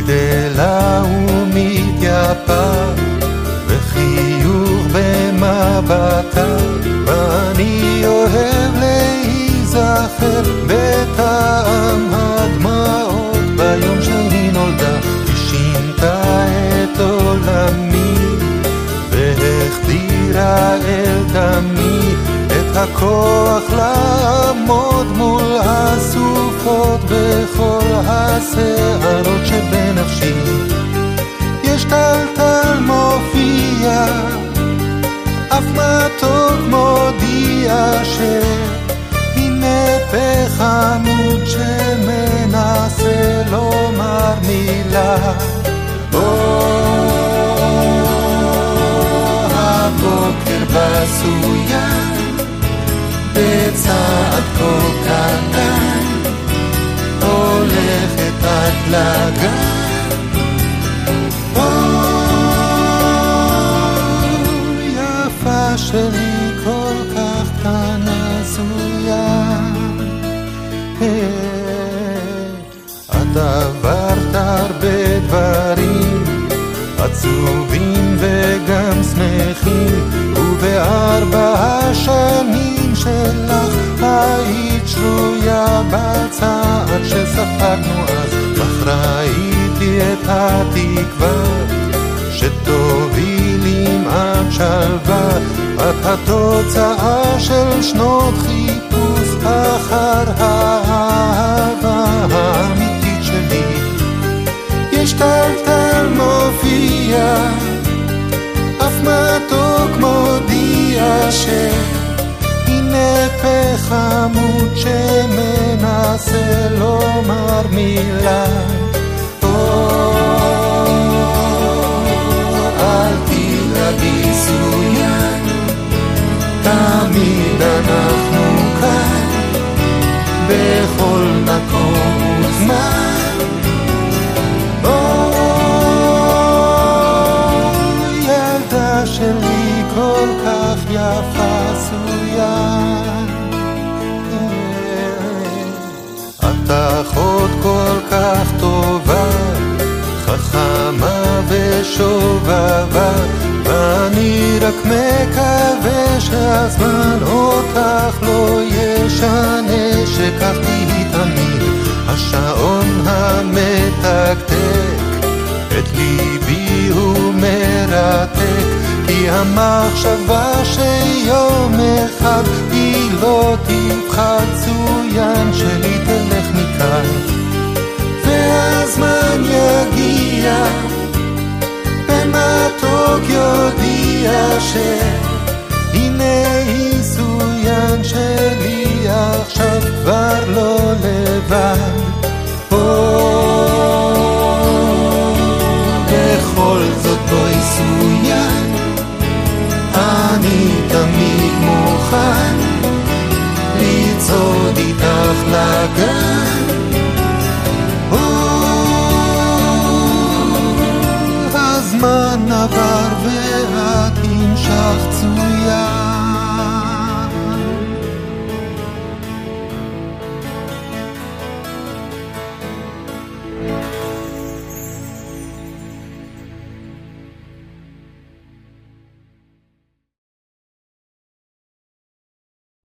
גדלה ומתייפה וחיוך במבטה, ואני אוהב להיזכר בטעם הדמעות ביום שהיא נולדה. היא שינתה את עולמי והחדירה אל דמי את הכוח לעמוד מול הסופות וכל השערות שבנפשי. יש טלטל מופיע, אף מתוק מודיע שהנה פחמות שמנסה לומר מילה. הבוקר בסוין בצעד כה קטן הולכת עד לגן. יפה שלי כל כך קטנה זויה, את עברת הרבה דברים עצובים וגם שמחים, ובארבע השנים שלך היית שרויה בצעד שספגנו אז, אך ראיתי את התקווה שתוביל עימת שלווה. את התוצאה של שנות חיפוש אחר האהבה האמיתית שלי. יש טלטל מופיע, אף מתוק מודיע שהנה פחמות שמנסה לומר מילה. אל תדאגי סוין, תמיד אנחנו כאן בכל מקום וזמן. ילדה שלי כל כך יפה סוין, את אחות כל כך טובה, חכמה ושובבה, ואני רק מקווה שהזמן אותך לא ישנה, שכך תהי תמיד השעון המתקתק, את ליבי הוא מרתק, כי המחשבה שיום אחד היא לא תפחד סוין שלי תלך מכאן, והזמן יגיע במתוק יודיע שהנה היא סוין שלי עכשיו כבר לא לבד. בכל זאת בואי סוין, אני תמיד מוכן לצעוד איתך לגן. הזמן עבר ואת המשכת סוין.